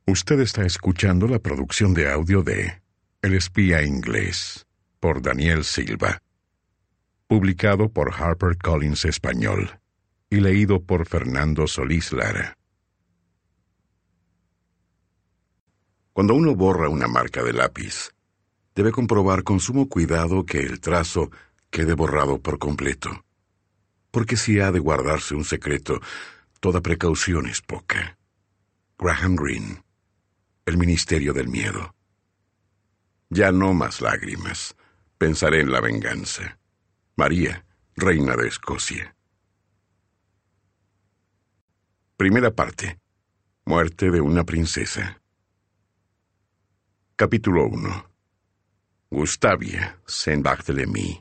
Usted está escuchando la producción de audio de El espía inglés, por Daniel Silva. Publicado por HarperCollins Español y leído por Fernando Solís Lara. Cuando uno borra una marca de lápiz, debe comprobar con sumo cuidado que el trazo quede borrado por completo. Porque si ha de guardarse un secreto, toda precaución es poca. Graham Greene. El Ministerio del Miedo. Ya no más lágrimas. Pensaré en la venganza. María, reina de Escocia. Primera parte. Muerte de una princesa. Capítulo 1. Gustavia, Saint-Barthélemy.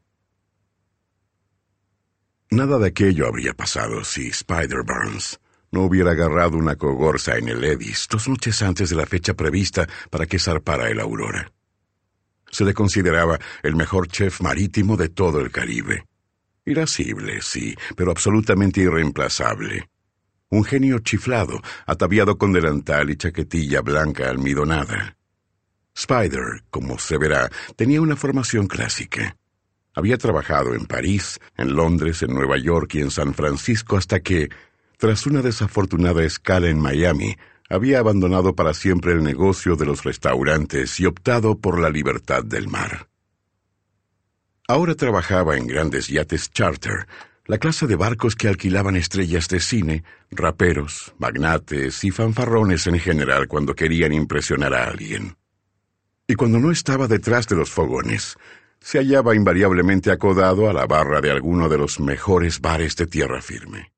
Nada de aquello habría pasado si Spider-Burns no hubiera agarrado una cogorza en el Edis 2 noches antes de la fecha prevista para que zarpara el Aurora. Se le consideraba el mejor chef marítimo de todo el Caribe. Irascible, sí, pero absolutamente irreemplazable. Un genio chiflado, ataviado con delantal y chaquetilla blanca almidonada. Spider, como se verá, tenía una formación clásica. Había trabajado en París, en Londres, en Nueva York y en San Francisco hasta que, tras una desafortunada escala en Miami, había abandonado para siempre el negocio de los restaurantes y optado por la libertad del mar. Ahora trabajaba en grandes yates charter, la clase de barcos que alquilaban estrellas de cine, raperos, magnates y fanfarrones en general cuando querían impresionar a alguien. Y cuando no estaba detrás de los fogones, se hallaba invariablemente acodado a la barra de alguno de los mejores bares de tierra firme.